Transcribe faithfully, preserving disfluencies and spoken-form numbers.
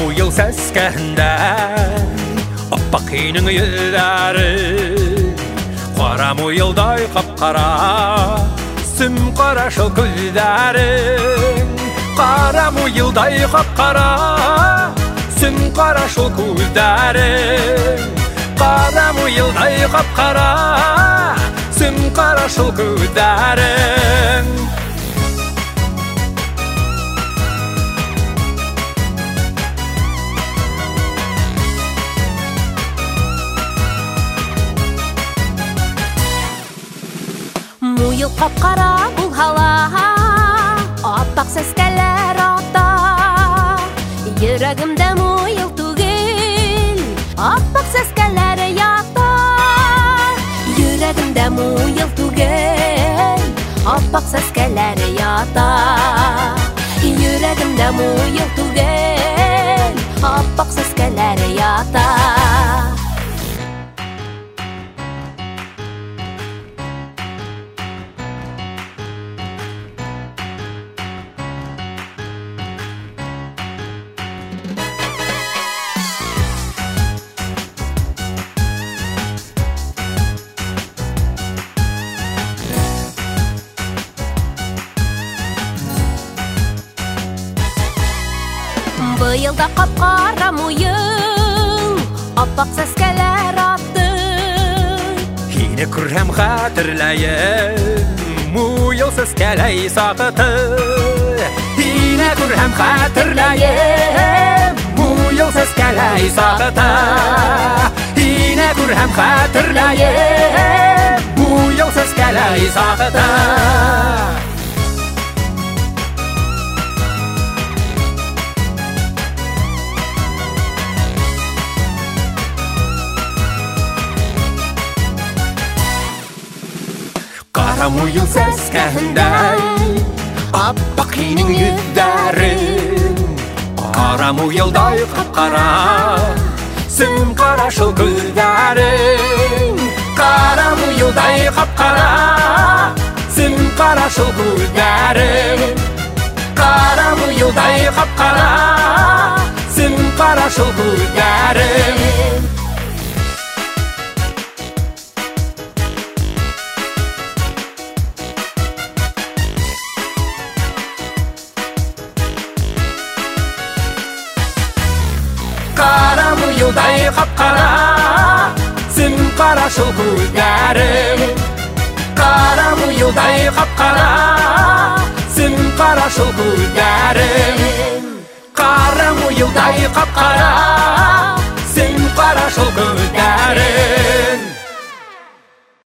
муйыл сәскәһендәй аппақ һинең йөҙҙәрең, ҡара муйылдай ҡап-ҡара сөм ҡарашыл күҙҙәрең, ҡара муйылдай ҡап-ҡара сөм ҡарашыл күҙҙәрең, ҡара муйылдай ҡап-ҡара сөм ҡарашыл күҙҙәрең. Муйыл ҡап-ҡара булһа ла, аппаҡ сәскәләр ата. Йөрәгемдә муйыл түгел, аппаҡ сәскәләр ята. Йөрәгемдә муйыл түгел, аппаҡ сәскәләр ята. Йөрәгемдә муйыл түгел, аппаҡ сәскәләр ята. Быйылда ҡап-ҡара муйыл, аппаҡ сәскәләр атты. Һине күрһәм хәтерләйем, муйыл сәскәләй саҡыты. Һине күрһәм хәтерләйем, муйыл сәскәләй саҡыты. Һине күрһәм хәтерләйем, муйыл сәскәләй саҡыты. Ҡара муйыл сәскәһендәй аппаҡ һинең йөҙҙәрең, ҡара муйылдай ҡап-ҡара сөм ҡарашыл күҙҙәрең, ҡара муйылдай ҡап-ҡара сөм ҡарашыл күҙҙәрең, ҡара муйылдай ҡап-ҡара сөм ҡарашыл күҙҙәрең. Ҡара муйылдай ҡап-ҡара сөм ҡарашыл күҙҙәрең, ҡара муйылдай ҡап-ҡара сөм ҡарашыл күҙҙәрең, ҡара муйылдай ҡап-ҡара сөм ҡарашыл күҙҙәрең.